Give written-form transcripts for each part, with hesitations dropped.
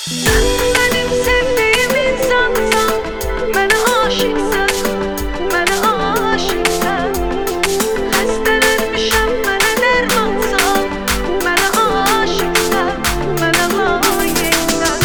benim sevdiğim insansan, mənə aşıqsan, mənə aşıqsan. Xəstələnmişəm, mənə dərmansan, mənə aşıqsan, mənə layiqsən.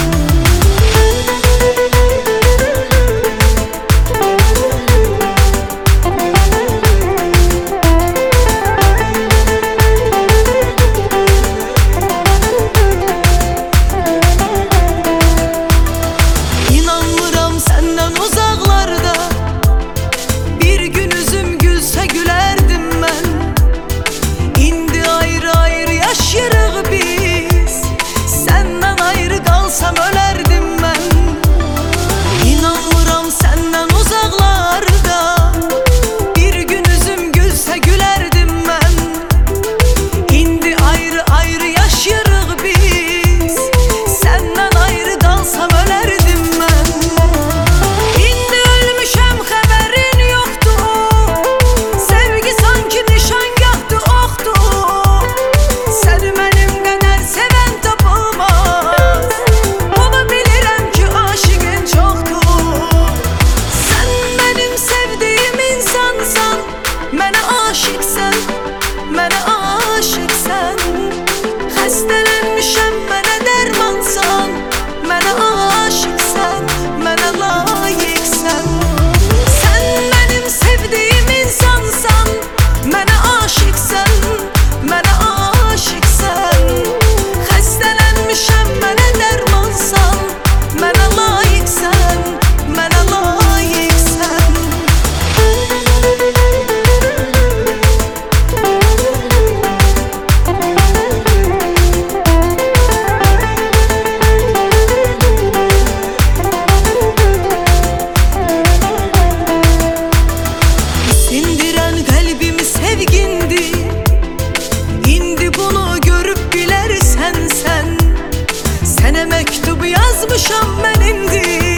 İnanmıram senden uzaklarda, bir gün üzüm gülse gülerdim ben. İndi ayrı ayrı yaşayırıq biz, senden ayrı kalsam ölerdim ben. İnanmıram senden uzaklarda, bir gün üzüm gülse gülerdim ben. İndi ayrı ayrı yaşayırıq biz, senden ayrı kalsam ölerdim ben. İndi ölmüşəm, xəbərin yoxdur, sevgi sanki nişangahdı, oxdur. Səni mənim qədər sevən tapılmaz, bunu bilirəm ki aşiqin çoxdur. Sən mənim sevdiyim insansan, mənə aşiqsən, mənə aşiqsən. Xəstələnmişəm, mənə dərmansan, mənə aşiqsən, mənə layiqsən. Sən mənim sevdiyim insansan, mənə aşiqsən, mənə aşiqsən. Xəstələnmişəm, mənə dərmansan, mənə layiqsən, mənə layiqsən. Sindiren kalbimi sevgindi, indi bunu görüp bilersen sen. Sene mektubu yazmışam ben indi,